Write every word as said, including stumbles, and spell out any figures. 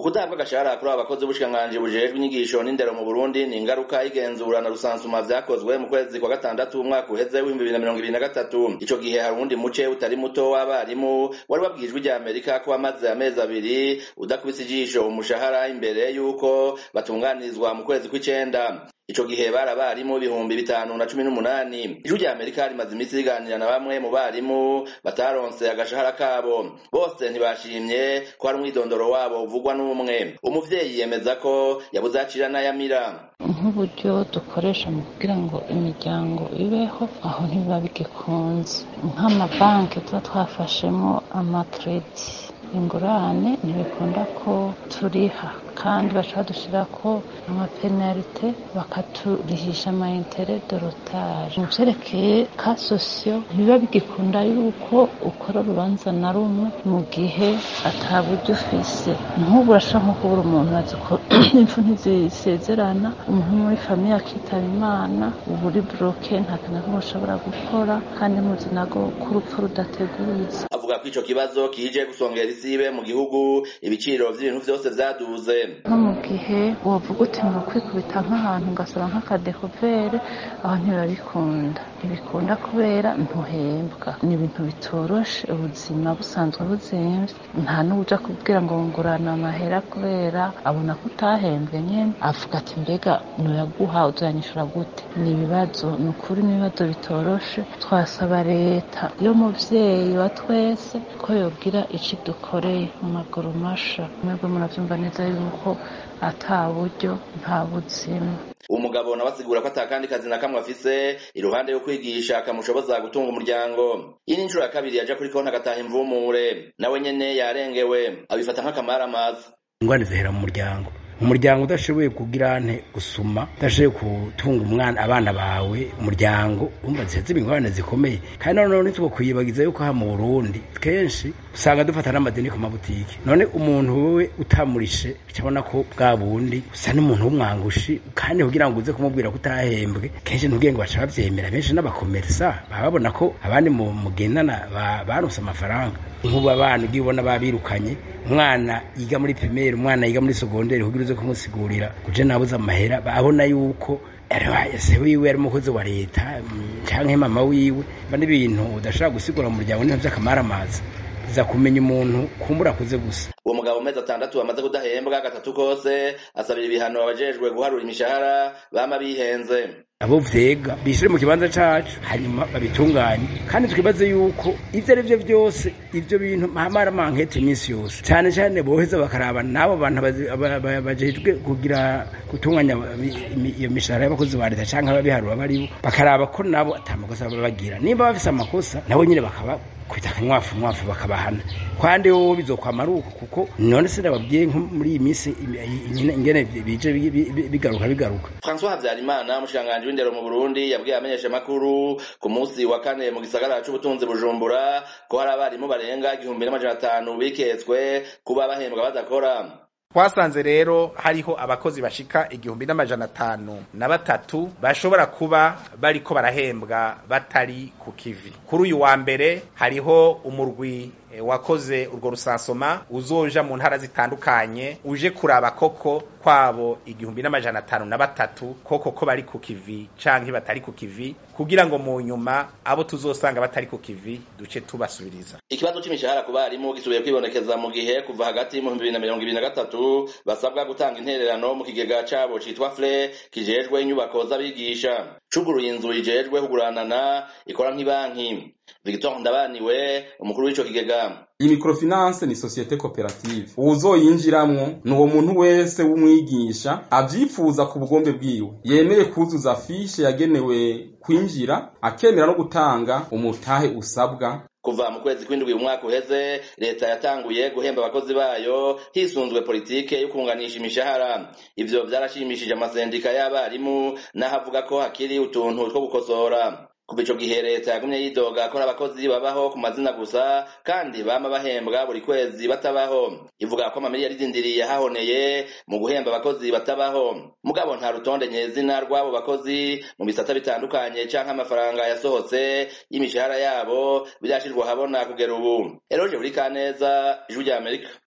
Ukudahabwa agashahara kuri abakozi b'ubushikiranganji bujejwe inyigisho n'indero mu Burundi ni ingaruka y'igenzura na rusansuma vyakozwe mu kwezi kwa gatandatu umwaka uheze w'ibihumbi bibiri na mirongo ibiri na gatatu. Ico gihe hari uwundi muce utari muto w'abarimu wari wabwijwe ijya Amerika ko amaze amezi abiri udakubise ijisho umushahara imbere yuko batunganirizwa mu kwezi kw'icenda. Ico gihe barabarimu ibihumbi bitanu na cumi n'umunani. Ijwi rya Amerika rimaze imisi riganira na bamwe mu barimu bataronse agashahara kabo. Bose ntibashimye ko hari umwidondoro wabo uvugwa n'umwe. Umuvyeyi yemeza ko yabuze acira n'ayamira. Nk'uburyo dukoresha mu kugira ngo imiryango ibeho aho ntibiba bigikunze. Nk'amabanki tuba twafashemo amakredi ingurane ntibikunda ko turiha kandi baca badushira ko amapenalite bakaturihisha amaintere de rotage. Mu vyerekeye ka sosiyo ntibiba bigikunda yuko ukora urubanza na rumwe mu gihe ata buryo ufise. Nk'ubu urashaka nko kubura umuntu azi ko impfu ntizisezerana, umuntu muri famiye akitaba Imana ubu uri bloke nta kintu na kimwe ushobora gukora kandi muzi nago ko urupfu rudateguritse. Avuga ko ico kibazo kije gusongera isibe mu gihugu ibiciro vy'ibintu vyose vyaduze. No mu gihe wovuga uti ngo kwikubita nk'ahantu ngasaba nk'akadekuvere aho ntibabikunda ntibikunda kubera ntuhembwa. Ni ibintu bitoroshe, ubuzima busanzwe buzimvye, nta n'uja kubwira ngo ngurana amahera kubera abona ko utahembwe nyene avuga ati mbega noyaguha uzanyishura gute. Ni ibibazo ni ukuri n'ibibazo bitoroshe. Twasaba leta yo muvyeyi wa twese ko yogira ici dukoreye mu maguru masha. Mwebwe muravyumva neza yuko ata buryo nta buzima. Umugabo nabasigura ko atakandi kazi na kamwe afise iruhande yo kwigisha akamushoboza gutunga umuryango. Iyi ni incuro ya kabiri yaja kuri konti agataha imvumure. Nawe nyene yarengewe abifata nk'akamara amazi. Ingwani zihera mu muryango. Umuryango udashoboye kugira ante gusuma, udashoboye gutunga umwana abana bawe, umuryango umva ziheze ingorane zikomeye. Kandi none nitwo kuyibagiza yuko ha mu Burundi kenshi usanga dufata n'amadeni ku mabutiki. None umuntu wewe utamurishe cyabona ko bwa bundi usa n'umuntu w'umwangushi kandi kugira ngo uze kumubwira ko utahembwe kenshi ntugenge baca bavyemera. Benshi n'abakomersa babona ko abandi mu mugendana baronse amafaranga. Nkuba abantu gibona babirukanye umwana yiga muri primaire, umwana yiga muri secondaire kugira uze kumusigurira kuje nabuza amahera babona yuko ese wiwe ari umukozi wa leta canke mama wiwe. Bane ibintu udashaka gusigura mu muryango n'ivyo akamara amazi za kumenya umuntu kumbura kuze gusa. Uwo mugabo mezi atandatu amaze kudahembwa gatatu kose asabira ibihano abajejwe guharura imishahara bama bihenze. Abo vyega bishire mu kibanza cacu hanyuma babitunganye kandi twibaze yuko ivyo ari byo byose ivyo bintu mahamara mankete iminsi yose cyane cyane boheza bakaraba nabo bantu bajejwe kugira gutunganya iyo mishahara y'abakozi ba leta canke ababiharura bari bakaraba ko nabo atamakosa babagira. Nimba bafise amakosa nabo nyine bakaba kwitaka mwafu mwafu bakabahana kwande wo bizokwamaruko kuko none se ndababwiye nko muri iyi minsi ingene bije bigaruka bigaruka. François Havyarimana umushikiranganji w'indero mu Burundi yabwiye amenyesha makuru ku munsi wa kane mu gisagara c'ubutunzi Bujumbura ko hari abarimu barenga igihumbi n'amajana atanu biketswe kuba bahembwa badakora. Twasanze rero hariho abakozi bashika igihumbi n'amajana atanu na batatu bashobora kuba bariko barahembwa batari ku kivi. Kuri uyu wa mbere hariho umurwi wakoze urwo rusansoma uzoja mu ntara zitandukanye uje kuraba koko kwabo igihumbi n'amajana atanu na batatu koko ko bari ku kivi canke batari ku kivi kugira ngo mu nyuma abo tuzosanga batari ku kivi duce tubasubiriza. Ikibazo c'imishahara ku barimu gisubiye kwibonekeza mu gihe kuva hagati mu bibiri na mirongo ibiri na gatatu basabwa gutanga intererano mu kigega cabo citwa F R E kijejwe inyubako z'abigisha. Cuguruye inzu ijejwe kuguranana ikora nk'ibanki. Victor Ndabaniwe umukuru w'ico kigega. Iyi microfinance ni societe cooperative. Uzoyinjiramwo nuwo muntu wese w'umwigisha avyifuza ku bugombe bwiwe yemeye kuzuza fiche yagenewe kwinjira akemera no gutanga umutahe usabwa. Kuva mu kwezi kw'indwi umwaka uheze leta yatanguye guhemba abakozi bayo hisunzwe politike yo kunganisha imishahara. Ivyo vyarashimishije amasendika y'abarimu nahavuga ko hakiri utuntu two gukosora. Kuva ico gihe leta yagumye yidoga ko abakozi babaho ku mazina gusa kandi bama bahembwa buri kwezi batabaho. Ivuga ko amamiliyari y'indindiriye hahoneye mu guhemba abakozi batabaho. Mugabo nta rutonde nyezina rw'abo bakozi mu bisata bitandukanye canke amafaranga yasohotse y'imishahara yabo birashirwa habona kugera ubu. Eroje buri kaneza Ijwi rya Amerika.